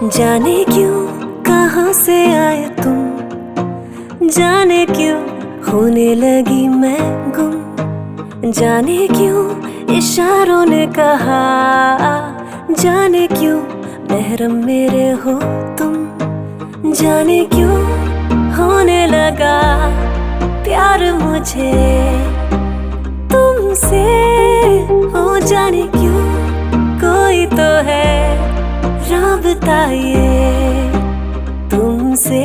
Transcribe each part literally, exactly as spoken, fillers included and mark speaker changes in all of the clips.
Speaker 1: जाने क्यों कहाँ से आए तुम, जाने क्यों होने लगी मैं गुम, जाने क्यों इशारों ने कहा, जाने क्यों महरम मेरे हो तुम, जाने क्यों होने लगा प्यार मुझे तुमसे, हो जाने क्यों कोई तो है राबता ये तुमसे।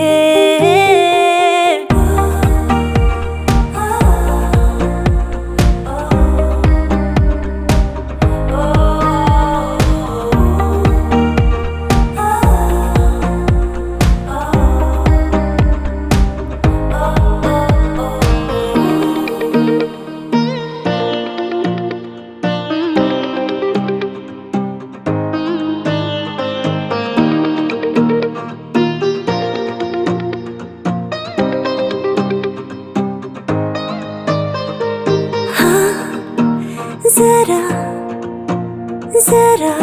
Speaker 1: जरा जरा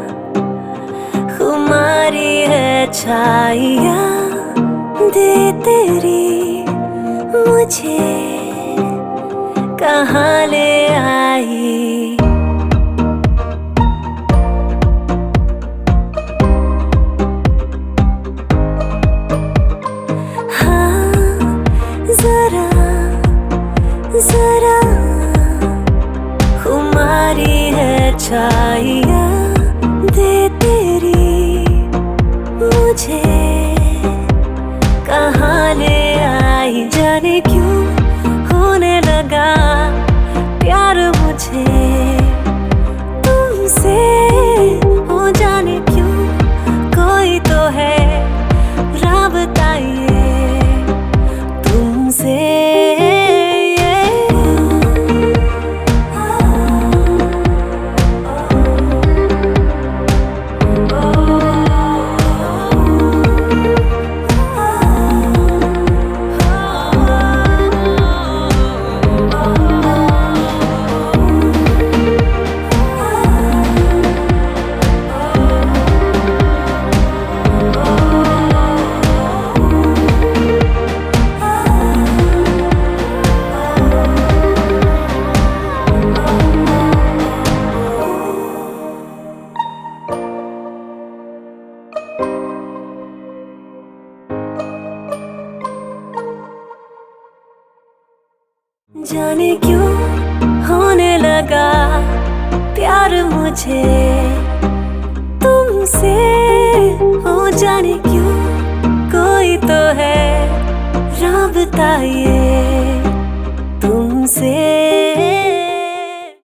Speaker 1: खुमारी है छाइया दे तेरी मुझे कहाँ ले आई, हाँ जरा जरा खुमारी है छाइया दे तेरी मुझे कहाँ ले आई, जाने क्यों होने लगा प्यार मुझे तुमसे, हो जाने क्यों कोई तो है राबता ये तुमसे। जाने क्यों होने लगा प्यार मुझे तुमसे, हो जाने क्यों कोई तो है राबता ये तुमसे।